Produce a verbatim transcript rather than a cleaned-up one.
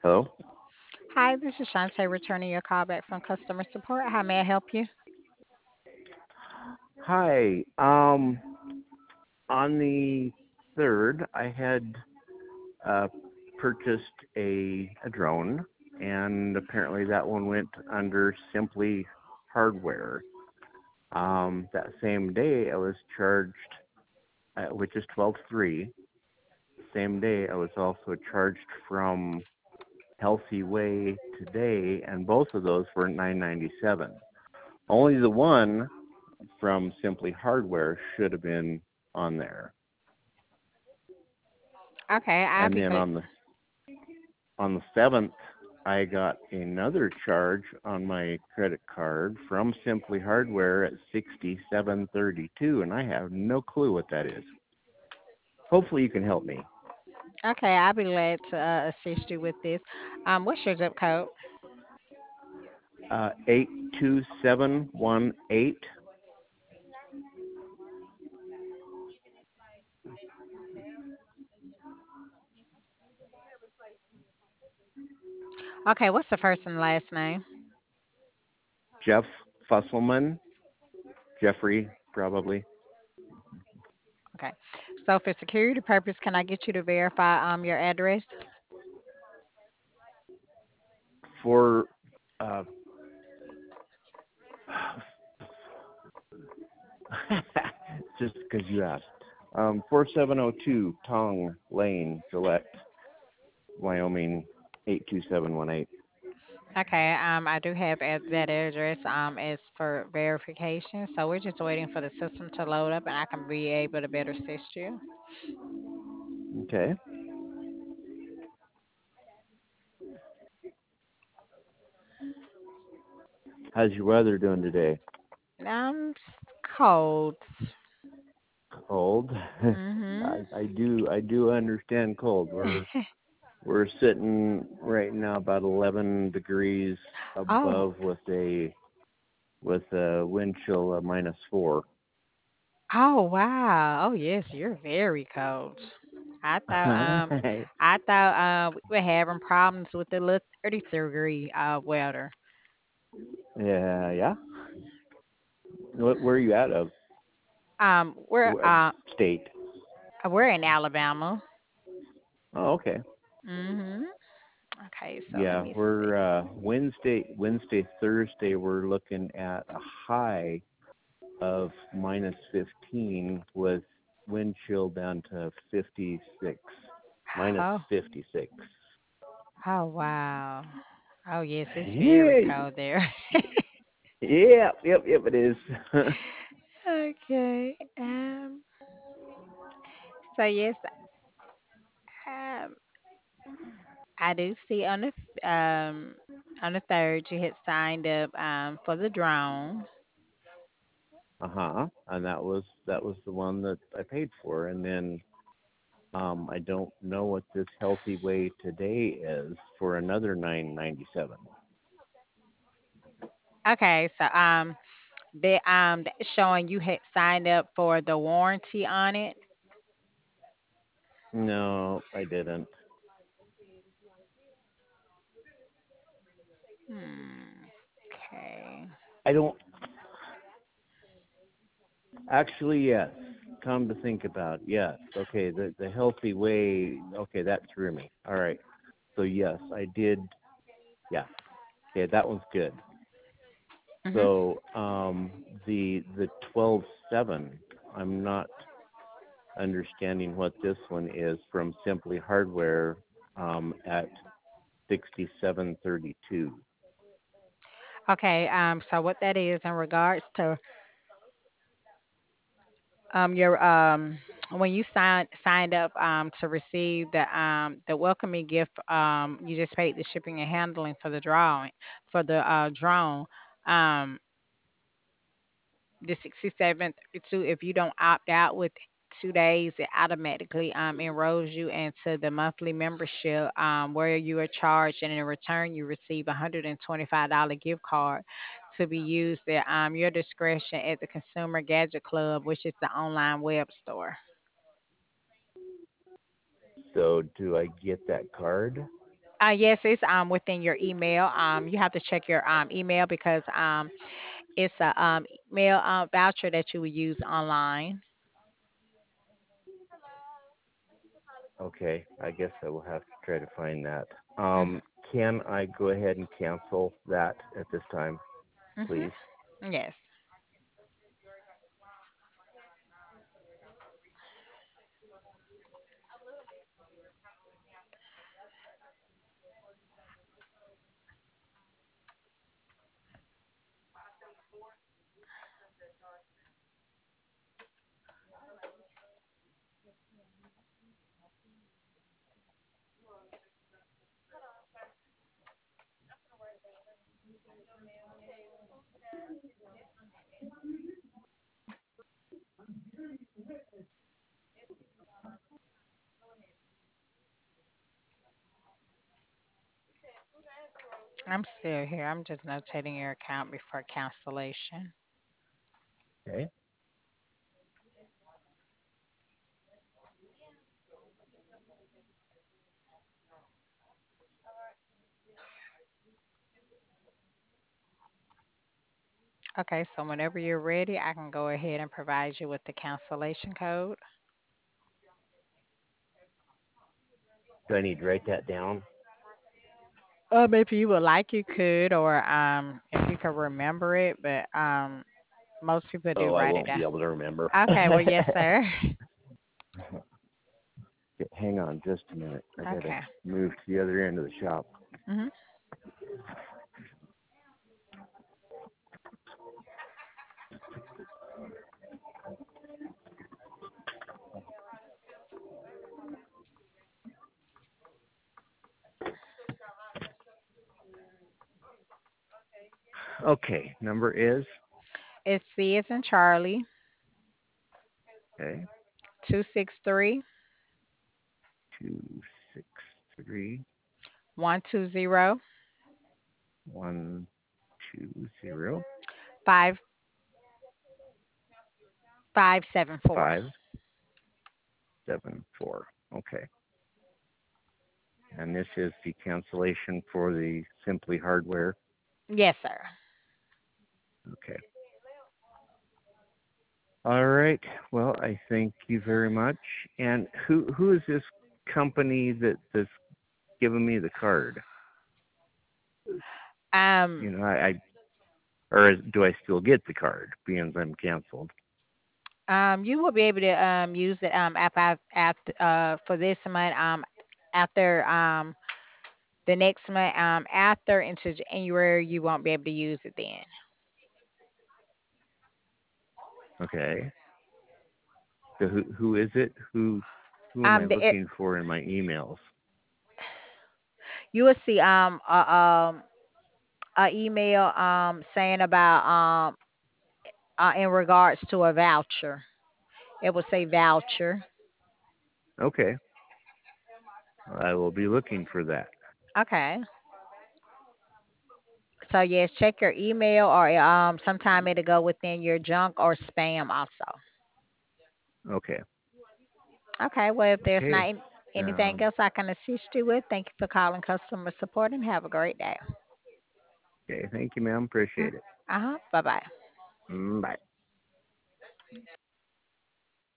Hello. Hi, this is Shantae returning your call back from customer support. How may I help you? Hi. Um, on the third, I had uh, purchased a a drone, and apparently that one went under Simply Hardware. Um, that same day, I was charged, uh, which is twelve three. Same day, I was also charged from Healthy Way today, and both of those were nine ninety seven. Only the one from Simply Hardware should have been on there. Okay, I'll And be then good. on the on the seventh, I got another charge on my credit card from Simply Hardware at sixty-seven thirty-two, and I have no clue what that is. Hopefully, you can help me. Okay, I'll be glad to uh, assist you with this. Um, what's your zip code? Uh, eight two seven one eight. Okay, what's the first and last name? Jeff Fusselman, Jeffrey probably. Okay, so for security purpose, can I get you to verify um your address? For uh, just because you asked. Um, four seven zero two Tong Lane, Gillette, Wyoming, eight two seven one eight. Okay, um, I do have ad- that address um as for verification, so we're just waiting for the system to load up, and I can be able to better assist you. Okay. How's your weather doing today? Um, s- cold. Cold. Mhm. I, I do I do understand cold. We're we're sitting right now about eleven degrees Oh. above with a with a wind chill of minus four. Oh wow. Oh yes, you're very cold. I thought um I thought uh we were having problems with the little thirty degree uh weather. Yeah, yeah. What, where are you out of? Um we're What uh state? we're in Alabama. Oh, okay. Mhm. Okay, so let Yeah, me we're see. uh, Wednesday, Wednesday, Thursday. We're looking at a high of minus fifteen with wind chill down to fifty-six, minus Oh, fifty-six. oh wow. Oh yes, it's very Yeah, cold there. yeah, yep, yep, it is. Okay. Um so yes, um I do see on the f- um on the third you had signed up um for the drone. Uh huh. And that was that was the one that I paid for, and then um, I don't know what this healthy way today is for another nine ninety seven. Okay, so um they um that's showing you had signed up for the warranty on it. No, I didn't. Hmm. Okay. I don't actually. Yes. Come to think about, yes. Okay, the the healthy way. Okay, that threw me. All right. So yes, I did. Yeah. Okay, that one's good. Mhm. So um, the the twelve seven. I'm not understanding what this one is from Simply Hardware um, at sixty-seven thirty-two. Okay. Um. So what that is in regards to um your um when you signed signed up um to receive the um the welcoming gift, um you just paid the shipping and handling for the drawing for the uh drone. Um. The sixty-seven thirty-two, if you don't opt out with two days, it automatically um enrolls you into the monthly membership, um where you are charged, and in return you receive a hundred and twenty-five dollar gift card to be used at um your discretion at the Consumer Gadget Club, which is the online web store. So do I get that card? Uh, yes, it's um within your email. Um, you have to check your um email because um it's a um email uh, voucher that you would use online. Okay, I guess I will have to try to find that. Mm, Um, can I go ahead and cancel that at this time, please? mm-hmm. Yes. I'm still here. I'm just notating your account before cancellation. Okay. Okay, so whenever you're ready, I can go ahead and provide you with the cancellation code. Do I need to write that down? Um, if you would like, you could, or um, if you could remember it, but um, most people do Oh, I write it won't down. be able to remember. Okay, well, yes, sir. Okay, hang on just a minute. I gotta Okay. move to the other end of the shop. Hmm. Okay, number is It's C as in Charlie, okay two six three, two six three one two zero, one two zero five five seven four. five seven four. Okay, and this is the cancellation for the Simply Hardware. Yes, sir. Okay. All right. Well, I thank you very much. And who who is this company that that's giving me the card? Um, You know, I, I or do I still get the card being I'm canceled? um, you will be able to um use it um at at, at uh for this month um after um the next month um after into January you won't be able to use it then. Okay. So who who is it? Who who am I Um, the, it, looking for in my emails? you will see um a, um a email um saying about um uh, in regards to a voucher. It will say voucher. Okay. I will be looking for that. Okay. So yes, check your email or um sometime it'll go within your junk or spam also. Okay. Okay, well if there's not Okay. an- anything Um, else I can assist you with, thank you for calling customer support and have a great day. okay. Thank you, ma'am. Appreciate it. Uh huh. Bye bye. Mm, bye.